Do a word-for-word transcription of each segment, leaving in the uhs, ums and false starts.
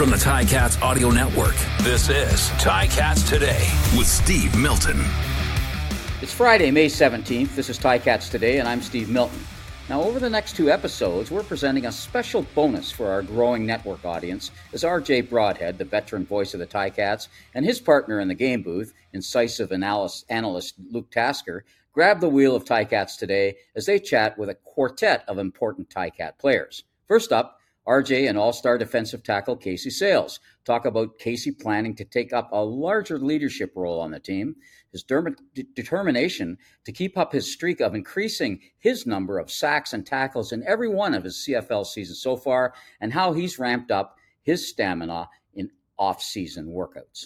From the Ticats Audio Network, this is Ticats Today with Steve Milton. It's Friday, May seventeenth. This is Ticats Today, and I'm Steve Milton. Now, over the next two episodes, we're presenting a special bonus for our growing network audience as R J Broadhead, the veteran voice of the Ticats, and his partner in the game booth, incisive analyst, analyst Luke Tasker, grab the wheel of Ticats Today as they chat with a quartet of important Ticat players. First up, R J and all-star defensive tackle Casey Sayles talk about Casey planning to take up a larger leadership role on the team, his derm- de- determination to keep up his streak of increasing his number of sacks and tackles in every one of his C F L seasons so far, and how he's ramped up his stamina in off-season workouts.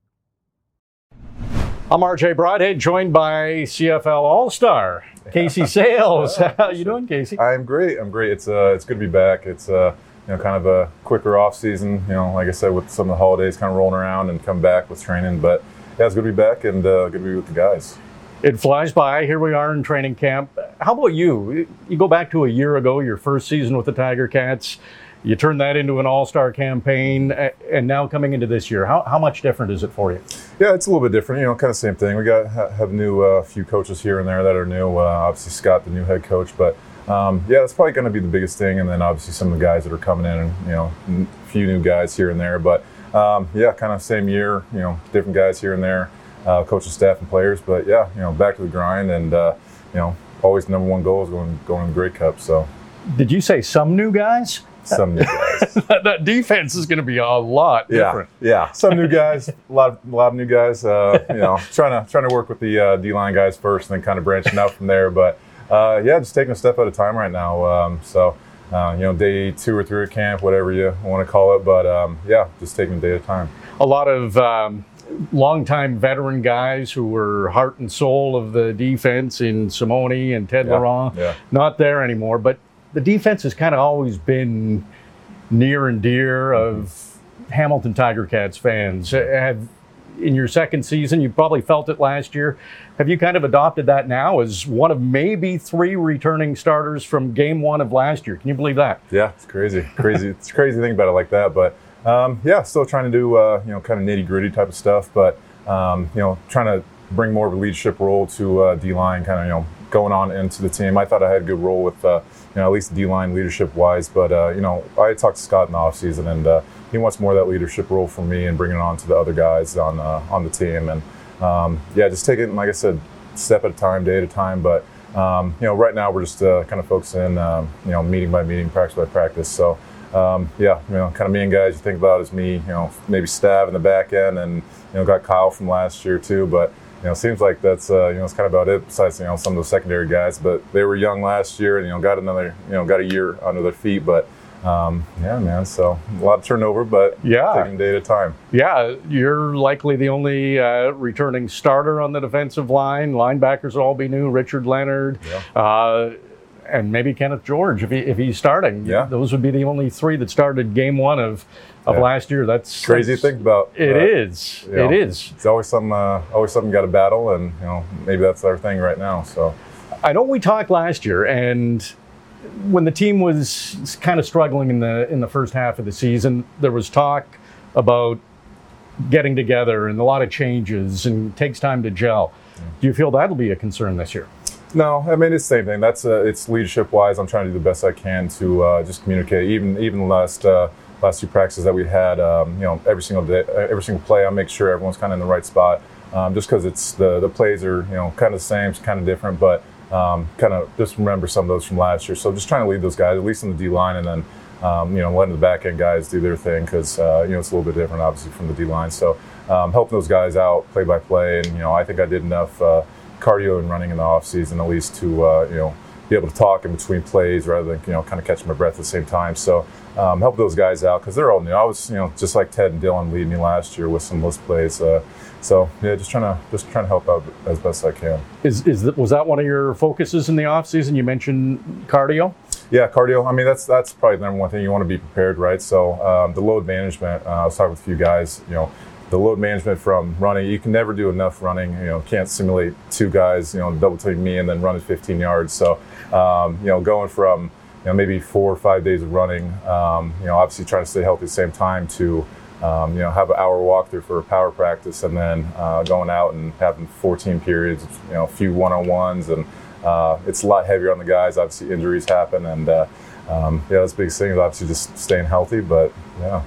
I'm R J Broadhead, joined by C F L All-Star Casey Sayles. How you doing, Casey? I'm great. I'm great. It's uh, it's good to be back. It's uh, you know, kind of a quicker off season. You know, like I said, with some of the holidays kind of rolling around and come back with training. But yeah, it's good to be back and uh, good to be with the guys. It flies by. Here we are in training camp. How about you? You go back to a year ago, your first season with the Tiger Cats. You turned that into an all-star campaign, and now coming into this year, how how much different is it for you? Yeah, it's a little bit different. You know, kind of same thing. We got have new uh, few coaches here and there that are new. Uh, obviously, Scott, the new head coach, but um, yeah, that's probably going to be the biggest thing. And then obviously some of the guys that are coming in, and you know, a few new guys here and there. But um, yeah, kind of same year. You know, different guys here and there, uh, coaching staff and players. But yeah, you know, back to the grind, and uh, you know, always the number one goal is going going to the Grey Cup. So, did you say some new guys? Some new guys. That defense is going to be a lot yeah, different. Yeah, some new guys, a lot, of, a lot of new guys. Uh, you know, trying to trying to work with the uh, D-line guys first, and then kind of branching out from there. But uh, yeah, just taking a step at a time right now. Um, so uh, you know, day two or three at camp, whatever you want to call it. But um, yeah, just taking a day at a time. A lot of um, longtime veteran guys who were heart and soul of the defense in Simone and Ted yeah, Laurent, yeah. not there anymore. But the defense has kind of always been near and dear of Hamilton Tiger Cats fans. Have, in your second season, you probably felt it last year. Have you kind of adopted that now as one of maybe three returning starters from game one of last year? Can you believe that? Yeah, it's crazy. Crazy. It's crazy to think about it like that. But um, yeah, still trying to do uh, you know, kind of nitty gritty type of stuff. But um, you know, trying to bring more of a leadership role to uh, D-line, kind of, you know, going on into the team. I thought I had a good role with, uh, you know, at least D-line leadership-wise. But, uh, you know, I talked to Scott in the offseason, and uh, he wants more of that leadership role from me and bringing it on to the other guys on uh, on the team. And, um, yeah, just take it, like I said, step at a time, day at a time. But, um, you know, right now we're just uh, kind of focusing, um, you know, meeting by meeting, practice by practice. So, um, yeah, you know, kind of main guys you think about is me, you know, maybe Stav in the back end, and, you know, got Kyle from last year too. But, you know, it seems like that's, uh, you know, it's kind of about it, besides, you know, some of those secondary guys. But they were young last year and, you know, got another, you know, got a year under their feet. But, um, yeah, man, so a lot of turnover, but yeah, taking day at a time. Yeah, you're likely the only uh, returning starter on the defensive line. Linebackers will all be new. Richard Leonard, yeah. uh, and maybe Kenneth George if, he, if he's starting. Yeah. Those would be the only three that started game one of of yeah. last year. That's crazy that's, to think about. It uh, is. You know, it is. It's always some, uh, always something got to battle, and you know, maybe that's our thing right now. So, I know we talked last year, and when the team was kind of struggling in the in the first half of the season, there was talk about getting together and a lot of changes, and it takes time to gel. Yeah. Do you feel that'll be a concern this year? No, I mean, it's the same thing. That's uh, it's leadership wise. I'm trying to do the best I can to uh, just communicate. Even even last uh, last two practices that we had, um, you know, every single day, every single play, I make sure everyone's kind of in the right spot. Um, just because it's the the plays are, you know, kind of the same, it's kind of different, but um, kind of just remember some of those from last year. So just trying to lead those guys, at least in the D line, and then um, you know, letting the back end guys do their thing, because uh, you know, it's a little bit different, obviously, from the D line. So um, helping those guys out play by play, and you know, I think I did enough Uh, cardio and running in the off season, at least to uh, you know, be able to talk in between plays rather than, you know, kind of catching my breath at the same time. So um, help those guys out, because they're all new. I was, you know, just like Ted and Dylan leading me last year with some list plays. Uh, so yeah, just trying to just trying to help out as best I can. Is is that, was that one of your focuses in the off season? You mentioned cardio. Yeah, cardio. I mean, that's that's probably the number one thing. You want to be prepared, right? So um, the load management. Uh, I was talking with a few guys. You know, the load management from running. You can never do enough running. You know, can't simulate two guys, you know, double team me and then running fifteen yards. So, um, you know, going from, know, maybe four or five days of running. Um, you know, obviously trying to stay healthy at the same time to, um, you know, have an hour walkthrough for a power practice, and then uh, going out and having fourteen periods, you know, a few one-on-ones, and uh, it's a lot heavier on the guys. Obviously, injuries happen, and uh, um, yeah, that's the biggest thing is obviously just staying healthy. But yeah.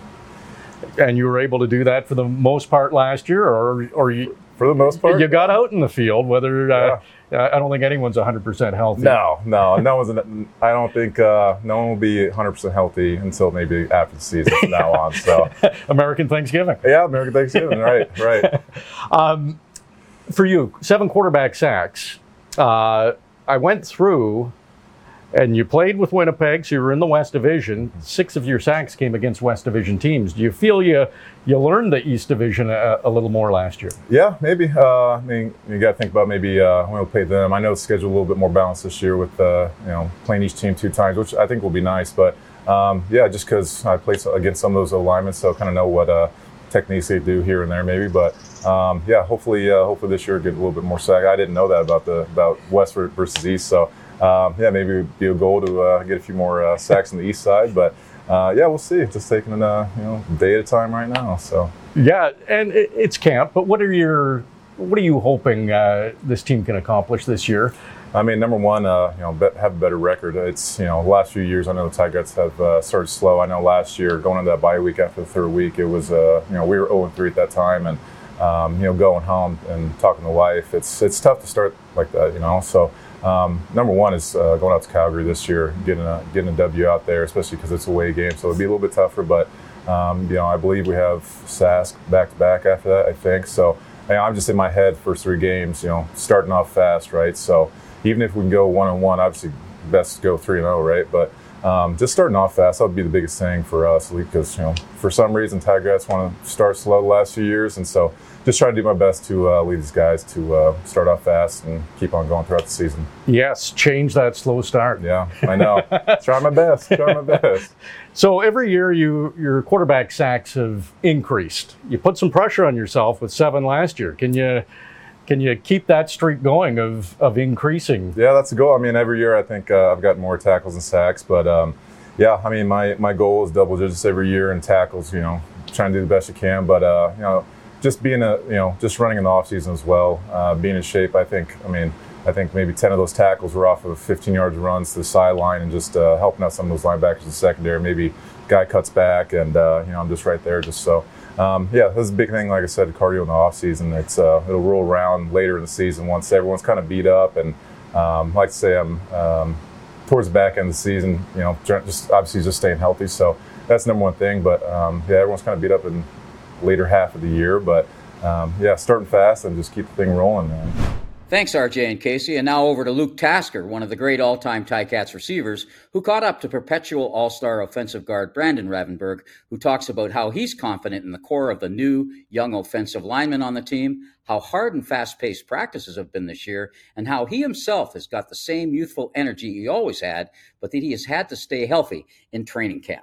And you were able to do that for the most part last year, or or you? For the most part, you got out in the field. Whether uh, yeah. I don't think anyone's one hundred percent healthy. No, no, no one's. I don't think uh, no one will be one hundred percent healthy until maybe after the season from now on. So American Thanksgiving. Yeah, American Thanksgiving. Right, right. Um, for you, seven quarterback sacks. Uh, I went through, and you played with Winnipeg, so you were in the West Division. Six of your sacks came against West Division teams. Do you feel you you learned the East Division a, a little more last year? Yeah, maybe. Uh, I mean, you got to think about maybe uh, when we play them. I know the schedule a little bit more balanced this year with uh, you know playing each team two times, which I think will be nice. But um, yeah, just because I played against some of those alignments, so I kind of know what uh, techniques they do here and there, maybe. But um, yeah, hopefully, uh, hopefully this year get a little bit more sack. I didn't know that about the about West versus East, so. Um, yeah, maybe it'd be a goal to uh, get a few more uh, sacks on the east side, but uh, yeah, we'll see. Just taking it, uh, you know, day at a time right now. So yeah, and it, it's camp. But what are your, what are you hoping uh, this team can accomplish this year? I mean, number one, uh, you know, be, have a better record. It's you know, the last few years, I know the Ticats have uh, started slow. I know last year, going into that bye week after the third week, it was uh, you know, we were oh and three at that time, and um, you know, going home and talking to wife, it's it's tough to start like that, you know. So. Um, number one is uh, going out to Calgary this year, getting a getting a W out there, especially because it's a away game, so it'll be a little bit tougher. But um, you know, I believe we have Sask back to back after that. I think so. You know, I'm just in my head first three games, you know, starting off fast, right? So even if we can go one on one, obviously best to go three and zero, right? But um, just starting off fast, that would be the biggest thing for us, because you know, for some reason, Tigers want to start slow the last few years, and so. Just trying to do my best to uh, lead these guys to uh, start off fast and keep on going throughout the season. Yes, change that slow start. Yeah, I know. Try my best. Try my best. So every year, you your quarterback sacks have increased. You put some pressure on yourself with seven last year. Can you can you keep that streak going of of increasing? Yeah, that's the goal. I mean, every year I think uh, I've gotten more tackles and sacks, but um, yeah, I mean, my my goal is double digits every year in tackles. You know, trying to do the best you can, but uh, you know. Just being a, you know, just running in the off season as well, uh, being in shape. I think, I mean, I think maybe ten of those tackles were off of fifteen yards runs to the sideline, and just uh, helping out some of those linebackers in the secondary. Maybe guy cuts back, and uh, you know, I'm just right there. Just so, um, yeah, this is a big thing. Like I said, cardio in the off season. It's uh, it'll roll around later in the season once everyone's kind of beat up, and um, like I say, I'm um, towards the back end of the season. You know, just obviously just staying healthy. So that's number one thing. But um, yeah, everyone's kind of beat up in. Later half of the year, but um, yeah, starting fast and just keep the thing rolling, man. Thanks, R J and Casey. And now over to Luke Tasker, one of the great all-time Ticats receivers, who caught up to perpetual all-star offensive guard Brandon Ravenberg, who talks about how he's confident in the core of the new, young offensive linemen on the team, how hard and fast-paced practices have been this year, and how he himself has got the same youthful energy he always had, but that he has had to stay healthy in training camp.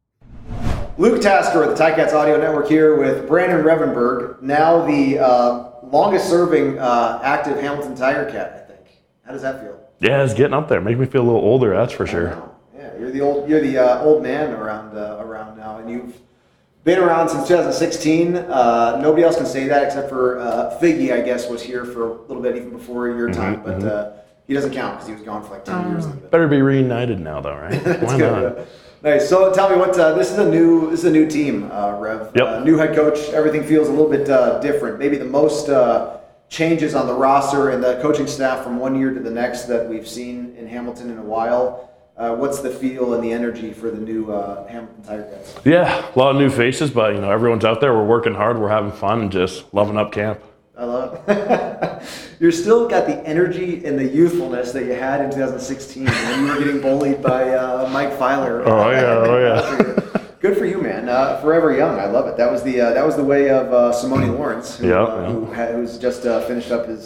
Luke Tasker with the Ticats Audio Network here with Brandon Revenberg, now the uh, longest-serving uh, active Hamilton Tiger Cat, I think. How does that feel? Yeah, it's getting up there. Make me feel a little older, that's for sure. Yeah, you're the old, you're the uh, old man around uh, around now, and you've been around since two thousand sixteen. Uh, nobody else can say that except for uh, Figgy, I guess, was here for a little bit even before your time, mm-hmm, but mm-hmm. Uh, he doesn't count because he was gone for like ten um, years. Better be reunited now, though, right? Why good, not? Nice. So tell me what uh, this is a new this is a new team, uh, Rev. Yep. Uh, new head coach. Everything feels a little bit uh, different. Maybe the most uh, changes on the roster and the coaching staff from one year to the next that we've seen in Hamilton in a while. Uh, what's the feel and the energy for the new uh, Hamilton Tiger Cats? Yeah, a lot of new faces, but you know everyone's out there. We're working hard. We're having fun and just loving up camp. I love it. You're still got the energy and the youthfulness that you had in two thousand sixteen when you were getting bullied by uh, Mike Filer. Oh yeah, oh yeah. Good for you, man. Uh, forever young. I love it. That was the uh, that was the way of uh, Simone Lawrence, who, yeah, uh, yeah. who had, who's just uh, finished up his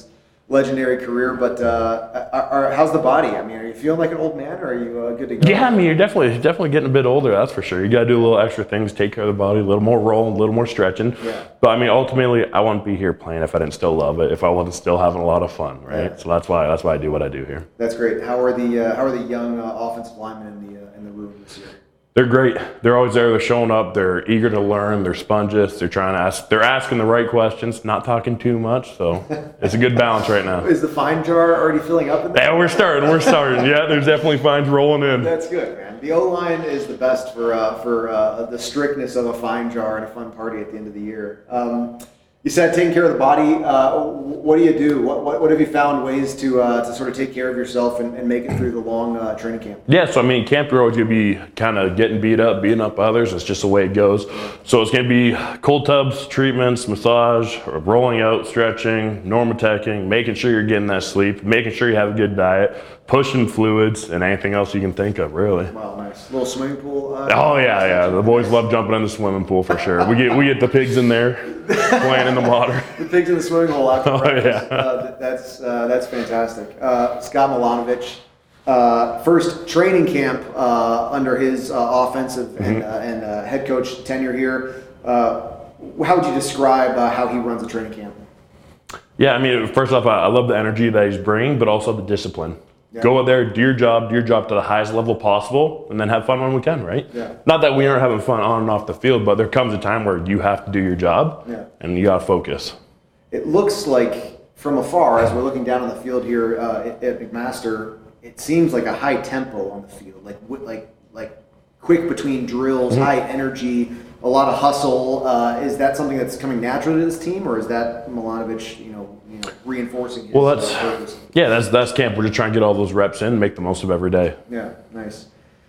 legendary career, but uh, are, are, how's the body? I mean, are you feeling like an old man, or are you uh, good to go? Yeah, I mean, you're definitely definitely getting a bit older, that's for sure. You got to do a little extra things, take care of the body, a little more rolling, a little more stretching. Yeah. But I mean, ultimately, I wouldn't be here playing if I didn't still love it, if I wasn't still having a lot of fun, right? Yeah. So that's why that's why I do what I do here. That's great. How are the uh, how are the young uh, offensive linemen in the uh, in the room this year? They're great. They're always there. They're showing up. They're eager to learn. They're sponges. They're trying to ask. They're asking the right questions. Not talking too much. So it's a good balance right now. Is the fine jar already filling up? In yeah, we're starting. We're starting. Yeah, there's definitely fines rolling in. That's good, man. The O line is the best for uh, for uh, the strictness of a fine jar and a fun party at the end of the year. Um, You said taking care of the body. Uh, what do you do? What, what, what have you found ways to uh, to sort of take care of yourself and, and make it through the long uh, training camp? Yeah, so I mean, camp you're always going to be kind of getting beat up, beating up others. It's just the way it goes. So it's going to be cold tubs, treatments, massage, rolling out, stretching, normateching, making sure you're getting that sleep, making sure you have a good diet, pushing fluids, and anything else you can think of, really. Wow, nice. Little swimming pool? Uh, oh, yeah, yeah. The boys love jumping in the swimming pool for sure. We get we get the pigs in there playing in the water. The pigs in the swimming hole after Oh, breakfast. yeah. Uh, that's, uh, that's fantastic. Uh, Scott Milanovic, uh, first training camp uh, under his uh, offensive and, Mm-hmm. uh, and uh, head coach tenure here. Uh, how would you describe uh, how he runs a training camp? Yeah, I mean, first off, I I love the energy that he's bringing, but also the discipline. Yeah. Go out there, do your job, do your job to the highest level possible, and then have fun when we can, right? Yeah. Not that we aren't having fun on and off the field, but there comes a time where you have to do your job, Yeah. and you got to focus. It looks like, from afar, as we're looking down on the field here uh, at, at McMaster, it seems like a high tempo on the field, like wi- like like quick between drills, Mm-hmm. high energy, a lot of hustle. Uh, is that something that's coming naturally to this team, or is that Milanovic, you know, you know, reinforcing his Well, that's uh, purpose? yeah, that's that's camp. We're just trying to get all those reps in, and make the most of every day. Yeah, nice.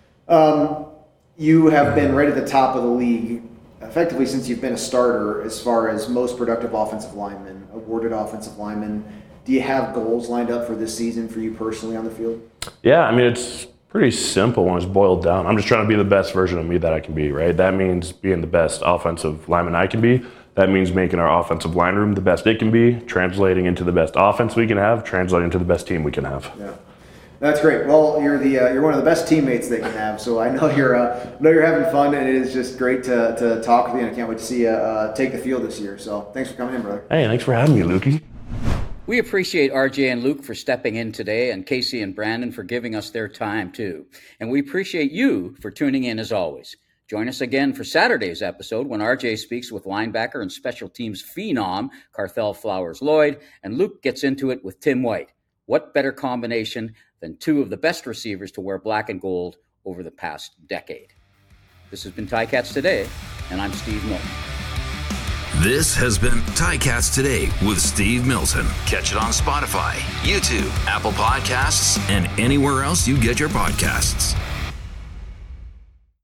Um, you have been right at the top of the league, effectively since you've been a starter, as far as most productive offensive lineman, awarded offensive lineman. Do you have goals lined up for this season for you personally on the field? Yeah, I mean, it's pretty simple when it's boiled down. I'm just trying to be the best version of me that I can be, right? That means being the best offensive lineman I can be. That means making our offensive line room the best it can be, translating into the best offense we can have, translating to the best team we can have. Yeah, that's great. Well, you're the uh, you're one of the best teammates they can have. So I know you're uh, know you're having fun, and it is just great to, to talk with you. And I can't wait to see you uh, take the field this year. So thanks for coming in, brother. Hey, thanks for having me, Lukey. We appreciate R J and Luke for stepping in today, and Casey and Brandon for giving us their time too. And we appreciate you for tuning in as always. Join us again for Saturday's episode when R J speaks with linebacker and special teams phenom Carthel Flowers-Lloyd, and Luke gets into it with Tim White. What better combination than two of the best receivers to wear black and gold over the past decade? This has been Ticats Today, and I'm Steve Milton. This has been Ticats Today with Steve Milton. Catch it on Spotify, YouTube, Apple Podcasts, and anywhere else you get your podcasts.